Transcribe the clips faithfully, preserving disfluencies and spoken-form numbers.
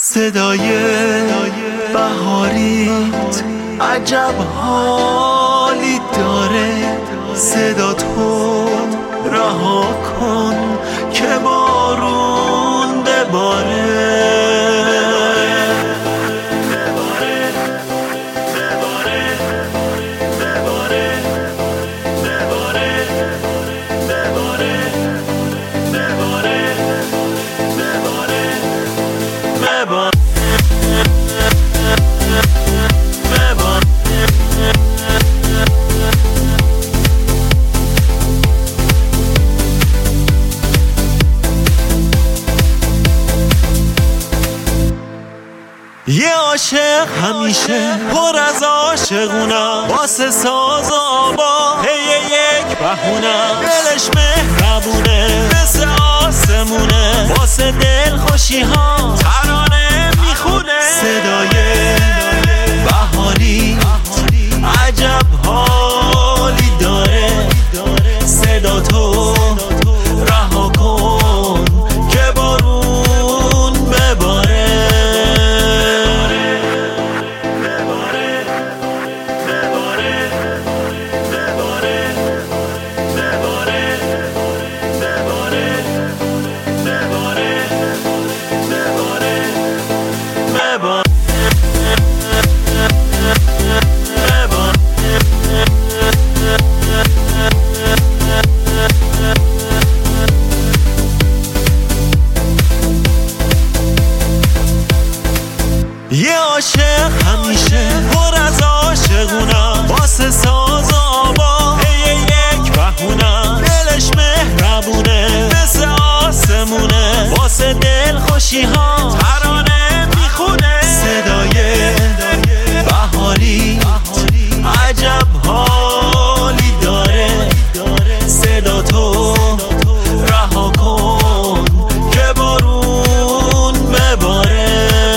صدای بهاریت عجب حالی داره، صدا تو رها کن که بارون بباره. یه عاشق همیشه پر از عاشقونم، واسه ساز و آوا هی یک بهونم. دلش مهربونه مثل آسمونه، واسه دل خوشی ها ترانه میخونه. صدای بهاری عجب حالی داره، صدا تو رها کن که بارون بباره. یه عاشق همیشه پر از عاشقونم، واسه ساز و آوا هی یک بهونم. دلش مهربونه مثل آسمونه، واسه دل خوشی ها ترانه میخونه. صدای بهاری عجب حالی داره، صدا تو رها کن که بارون بباره.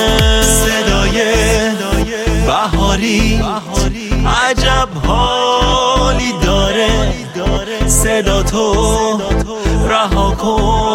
بهاری عجب حالی داره، صدا تو رها کن